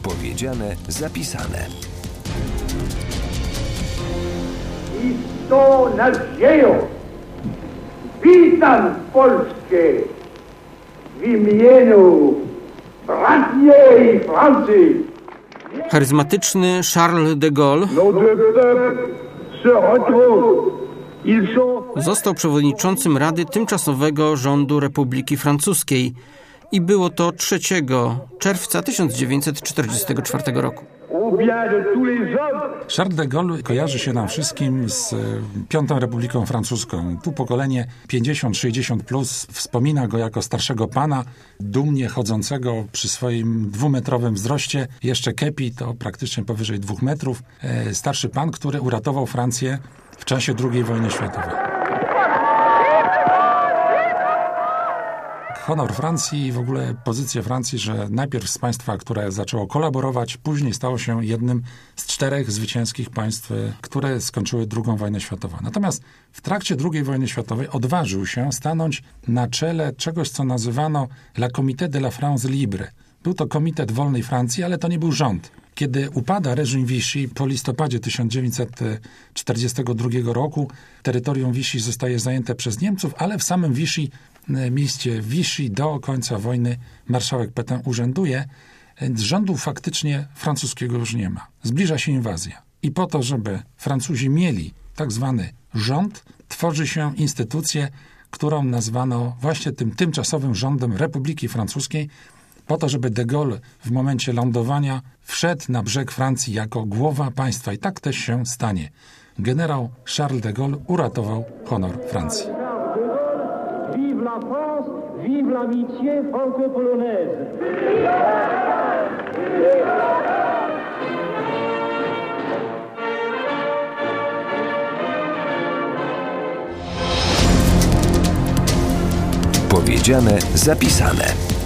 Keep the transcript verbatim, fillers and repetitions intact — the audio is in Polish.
Powiedziane, zapisane. I z tą nadzieją witam Polskę w imieniu braci i Francji. Charyzmatyczny Charles de Gaulle został przewodniczącym Rady Tymczasowego Rządu Republiki Francuskiej i było to trzeciego czerwca tysiąc dziewięćset czterdziestego czwartego roku. Charles de Gaulle kojarzy się nam wszystkim z Piątą Republiką Francuską. Tu pokolenie pięćdziesiąt sześćdziesiąt plus wspomina go jako starszego pana, dumnie chodzącego przy swoim dwumetrowym wzroście. Jeszcze kepi to praktycznie powyżej dwóch metrów. Starszy pan, który uratował Francję w czasie drugiej wojny światowej. Honor Francji i w ogóle pozycję Francji, że najpierw z państwa, które zaczęło kolaborować, później stało się jednym z czterech zwycięskich państw, które skończyły drugą wojnę światową. Natomiast w trakcie drugiej wojny światowej odważył się stanąć na czele czegoś, co nazywano La Comité de la France Libre. Był to Komitet Wolnej Francji, ale to nie był rząd. Kiedy upada reżim Vichy po listopadzie tysiąc dziewięćset czterdziestego drugiego roku, terytorium Vichy zostaje zajęte przez Niemców, ale w samym Vichy, mieście Vichy do końca wojny marszałek Pétain urzęduje. Rządu faktycznie francuskiego już nie ma. Zbliża się inwazja. I po to, żeby Francuzi mieli tak zwany rząd, tworzy się instytucję, którą nazwano właśnie tym tymczasowym rządem Republiki Francuskiej, po to, żeby de Gaulle w momencie lądowania wszedł na brzeg Francji jako głowa państwa. I tak też się stanie. Generał Charles de Gaulle uratował honor Francji. Vive la France, vive l'amitié franco-polonaise. Powiedziane, zapisane.